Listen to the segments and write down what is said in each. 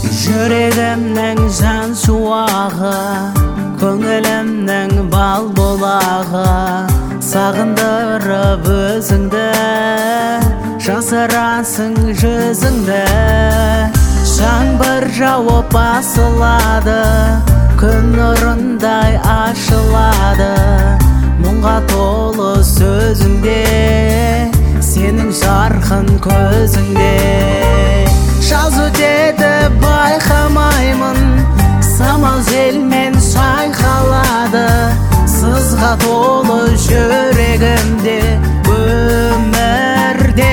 Жүрегімнің жан шуағы, көңілімнің бал бұлағы, сағындырып өзіңді, жасырасың жүзіңді. Жаңбыр жауып басылады, күн нұрындай ашылады, мұңға толы сөзіңде, сенің жарқын көзіңде. Жаз өтеді байқамаймын, самал желмен шайқалады, сызға толы жүрегімде өмірде.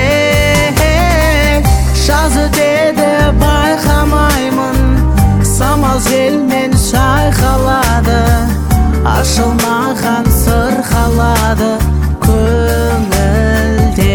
Жаз өтеді байқамаймын, самал желмен шайқалады, ашылмаған сыр қалады көңілде.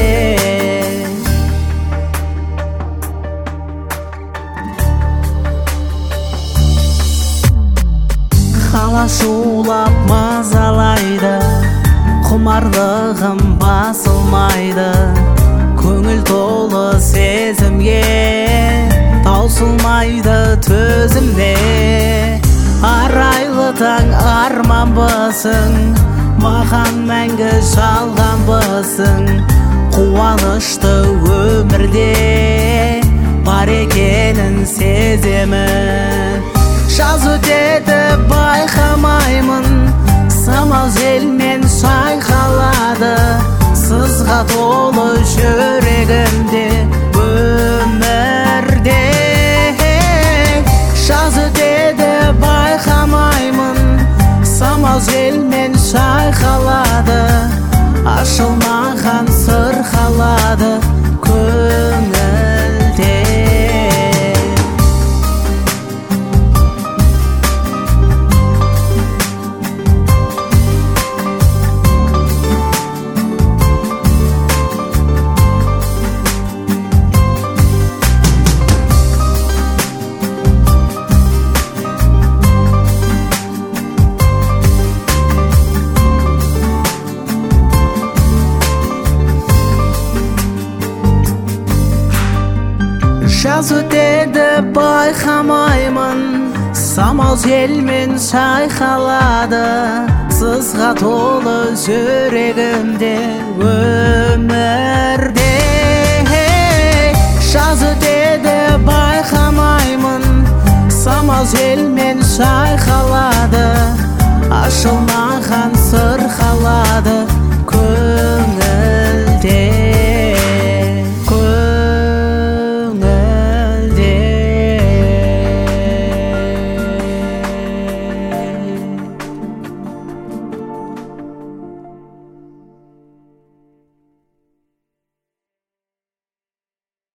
Қала шулап мазалайды, құмарлығым басылмайды, көңіл толы сезімге таусылмайды төзімде. Арайлы таң арманбысың, маған мәңгі жалғанбысың, қуанышты өмірде бар екенін сеземін. Жаз өтеді байқамаймын, самал желмен шайқалады, сызға толы жүрегімде өмірде. Жаз өтеді байқамаймын, самал желмен шайқалады, ашылмаған сыр қалады көңілде. Жаз өтеді байқамаймын, самал желмен шайқалады, сызға толы жүрегімде өмірде. Жаз өтеді байқамаймын, самал желмен шайқалады, ашылмаған